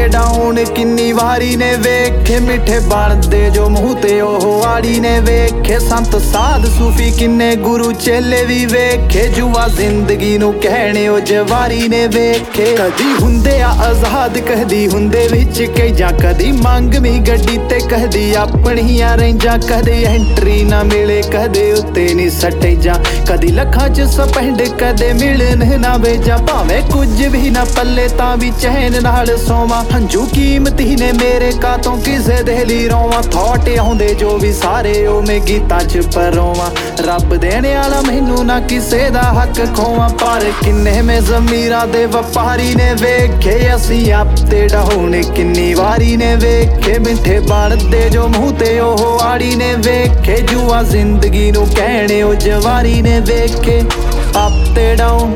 ਤੇ ਡਾਊਨ ਕਿੰਨੀ ਵਾਰੀ ਨੇ ਵੇਖੇ, ਮਿੱਠੇ ਬਣਦੇ ਜੋ ਮੂੰਹ ਤੇ ਉਹ ਆੜੀ ਨੇ ਵੇਖੇ। ਸੰਤ ਸਾਧ ਸੂਫੀ ਕਿੰਨੇ ਗੁਰੂ ਚੇਲੇ ਵੀ ਵੇਖੇ, ਜੁਆ ਜ਼ਿੰਦਗੀ ਨੂੰ ਕਹਿਣੇ ਉਹ ਜਵਾਰੀ ਨੇ ਵੇਖੇ। ਕਦੀ ਹੁੰਦੇ ਆ ਆਜ਼ਾਦ, ਕਦੀ ਹੁੰਦੇ ਵਿੱਚ ਕੈਜਾਂ, ਕਦੀ ਮੰਗਵੀਂ ਗੱਡੀ ਤੇ ਕਦੀ ਆਪਣੀਆਂ ਰੇਂਜਾਂ। ਕਦੇ ਐਂਟਰੀ ਨਾ ਮਿਲੇ ਕਦੇ ਉੱਤੇ ਨੀ ਸੱਟੇ ਜਾ, ਕਦੀ ਲੱਖਾਂ ਚ ਸਪੈਂਡ ਕਦੇ ਮਿਲਣ ਨਾ ਵੇਜਾਂ। ਭਾਵੇਂ ਕੁਝ ਵੀ ਨਾ ਪੱਲੇ ਤਾਂ ਵੀ ਚੈਨ ਨਾਲ ਸੋਵਾਂ, ਹੰਝੂ ਕੀਮਤੀ ਨੇ ਮੇਰੇ ਕਾਤੋਂ ਕਿਸੇ ਦੇ ਲਈ ਰੋਵਾਂ। ਥੌਟ ਆਉਂਦੇ ਜੋ ਵੀ ਸਾਰੇ ਉਹ ਮੈਂ ਗੀਤਾਂ ਚ ਪਰੋਵਾਂ, ਰੱਬ ਦੇਣੇ ਵਾਲਾ ਮੈਨੂੰ ਨਾ ਕਿਸੇ ਦਾ ਹੱਕ ਖੋਵਾਂ। ਪਰ ਕਿੰਨੇ ਮੈਂ ਜ਼ਮੀਰਾਂ ਦੇ ਵਪਾਰੀ ਨੇ ਵੇਖੇ, ਅਸੀਂ ਆਪ ਤੇ ਡਾਊਨ ਕਿੰਨੀ ਵਾਰੀ ਨੇ ਵੇਖੇ, ਮਿੱਠੇ ਬਣਦੇ ਜੋ ਮੂੰਹ ਤੇ ਉਹ ਆੜੀ ਨੇ ਵੇਖੇ। ਜੂਆ ਜ਼ਿੰਦਗੀ ਨੂੰ ਕਹਿਣੇ ਉਹ ਜਵਾਰੀ ਨੇ ਵੇਖੇ। ਅਪ ਤੇ ਡਾਊਨ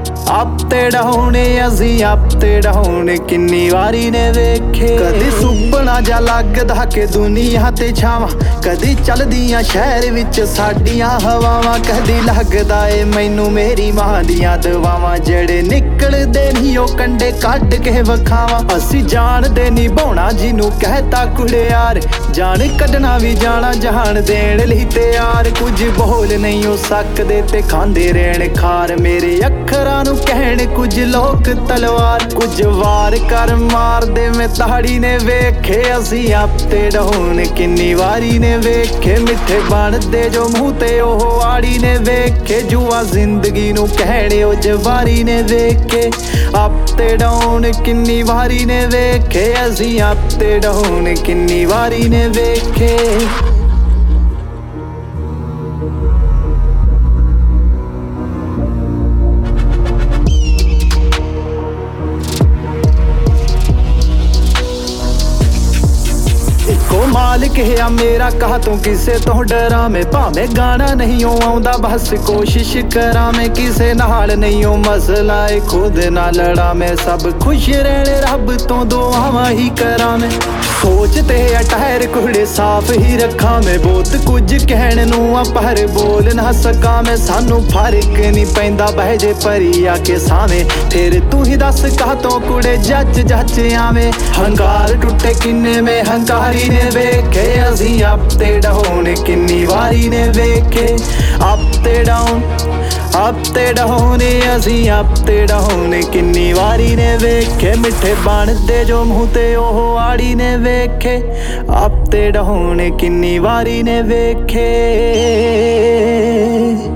ਅਸੀਂ ਅਪ ਤੇ ਡਾਊਨ ਕਿੰਨੀ ਵਾਰੀ ਨੇ ਵੇਖੇ। ਕਦੀ ਸੁਪਨਾ ਜਾ ਲੱਗਦਾ ਕਿ ਦੁਨੀਆ ਤੇ ਛਾਵਾਂ, ਕਦੀ ਚੱਲਦੀਆਂ ਸ਼ਹਿਰ ਵਿੱਚ ਸਾਡੀਆਂ ਹਵਾਵਾਂ। ਕਦੀ ਲੱਗਦਾ ਏ ਮੈਨੂੰ ਮੇਰੀ ਮਾਂ ਦੀਆਂ ਦੁਆਵਾਂ, ਜਿਹੜੇ ਨਿਕਲਦੇ ਨਹੀਂ ਉਹ ਕੰਡੇ ਕੱਢ ਕੇ ਵਿਖਾਵਾਂ। ਅਸੀਂ ਜਾਣਦੇ ਨਿਭਾਉਣਾ ਜਿਹਨੂੰ ਕਹਿਤਾ ਕੁੜਿਆਰ, ਜਾਣ ਕੱਢਣਾ ਵੀ ਜਾਣਾ ਜਹਾਨ ਦੇਣ ਲਈ ਤਿਆਰ। ਕੁਝ ਬੋਲ ਨਹੀਂ ਹੋ ਸਕਦੇ ਤੇ ਖਾਂਦੇ ਰਹਿਣ ਖਾਰ, ਮੇਰੇ ਅੱਖਰਾਂ ਨੂੰ ਕਹਿਣ ਕੁਝ ਲੋਕ ਤਲਵਾਰ। ਕੁਝ ਵਾਰ ਕਰ ਮਾਰਦੇ ਮੈਂ ਤਾੜੀ ਨੇ ਵੇਖੇ, ਅਸੀਂ ਆਪ ਤੇ ਡਾਊਨ ਕਿੰਨੀ ਵਾਰੀ ਨੇ ਵੇਖੇ, ਮਿੱਠੇ ਬਣਦੇ ਜੋ ਮੂੰਹ ਤੇ ਉਹ ਆੜੀ ਨੇ ਵੇਖੇ। ਜੂਆ ਜ਼ਿੰਦਗੀ ਨੂੰ ਕਹਿਣੇ ਉਹ ਜਵਾਰੀ ਨੇ ਵੇਖੇ। ਆਪ ਤੇ ਡਾਊਨ ਕਿੰਨੀ ਵਾਰੀ ਨੇ ਵੇਖੇ, ਅਸੀਂ ਆਪ ਤੇ ਡਾਊਨ ਕਿੰਨੀ ਵਾਰੀ ਨੇ ਵੇਖੇ। ਇੱਕੋ ਮਾਲਿਕ ਆ ਮੇਰਾ, ਕਹਾ ਤੂੰ ਕਿਸੇ ਤੋਂ ਡਰਾਂ ਮੈਂ। ਭਾਵੇਂ ਗਾਣਾ ਨਹੀਂ ਆਉਂਦਾ ਬਸ ਕੋਸ਼ਿਸ਼ ਕਰਾਂ ਮੈਂ, ਕਿਸੇ ਨਾਲ ਨਹੀਂ ਉਹ ਮਸਲਾ ਏ ਖੁਦ ਨਾਲ ਲੜਾ ਮੈਂ। ਸਭ ਖੁਸ਼ ਰਹਿਣ ਰੱਬ ਤੋਂ ਦੁਆਵਾਂ ਹੀ ਕਰਾਂ ਮੈਂ, ਸੋਚ ਤੇ ਟਾਇਰ ਕੁੜੇ ਸਾਫ਼ ਹੀ ਰੱਖਾਂ ਮੈਂ। ਬਹੁਤ ਕੁਝ ਕਹਿਣ ਨੂੰ ਆ ਪਰ ਬੋਲ ਨਾ ਸਕਾਂ ਮੈਂ, ਸਾਨੂੰ ਫਰਕ ਨਹੀਂ ਪੈਂਦਾ ਬਹਿ ਜੇ ਪਰੀ ਆ ਕੇ ਸਾਵੇਂ। ਫਿਰ ਤੂੰ ਹੀ ਦੱਸ ਕਾਹ ਤੋਂ ਕੁੜੇ ਜੱਜ ਆਵੇਂ। ਹੰਕਾਰ ਟੁੱਟੇ ਕਿੰਨੇ ਮੈਂ ਹੰਕਾਰੀ ਨੇ ਵੇਖੇ, ਅਸੀਂ ਅਪ ਤੇ ਡਾਊਨ ਕਿੰਨੀ ਵਾਰੀ ਨੇ ਵੇਖੇ। ਅਪ ਤੇ ਡਾਊਨ ਅਸੀਂ ਅਪ ਤੇ ਡਾਊਨ ਕਿੰਨੀ ਵਾਰੀ ਨੇ ਵੇਖੇ, ਮਿੱਠੇ ਬਣਦੇ ਜੋ ਮੂੰਹ ਤੇ ਉਹ ਆੜੀ ਨੇ ਵੇਖੇ। ਅਪ ਤੇ ਡਾਊਨ ਕਿੰਨੀ ਵਾਰੀ ਨੇ ਵੇਖੇ।